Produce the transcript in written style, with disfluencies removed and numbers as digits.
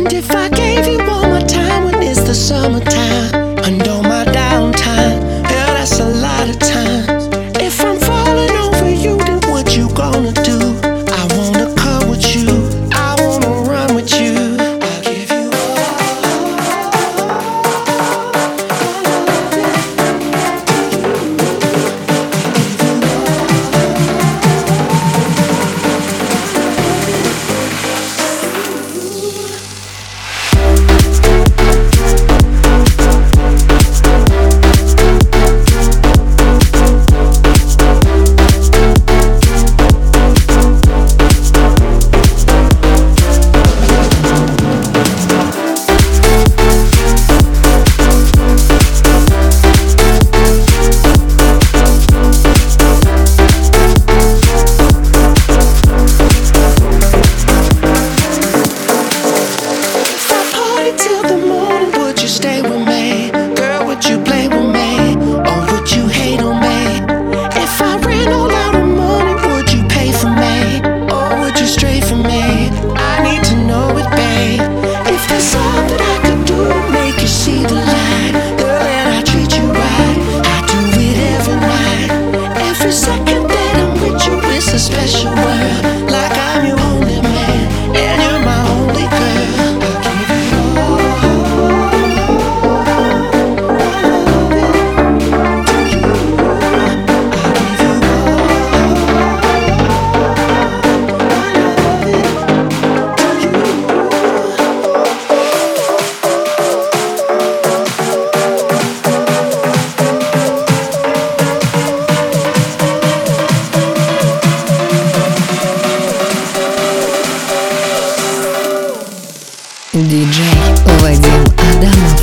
And if I gave you all my time when it's the summertime and all my downtime, yeah, that's a lot of times. If I'm falling over you, then what you gonna do? I wanna come with you, I wanna run with you. I'll give you till the morning, would you stay with me? Girl, would you play with me? Or would you hate on me? If I ran all out of money, would you pay for me? Or would you stray from me? I need to know it, babe. If there's something I could do to make you see the light, girl, and I treat you right, I do it every night. Every second that I'm with you, it's a special world. Like I'm your only man, and you're my only girl. Диджей Вадим Адамов.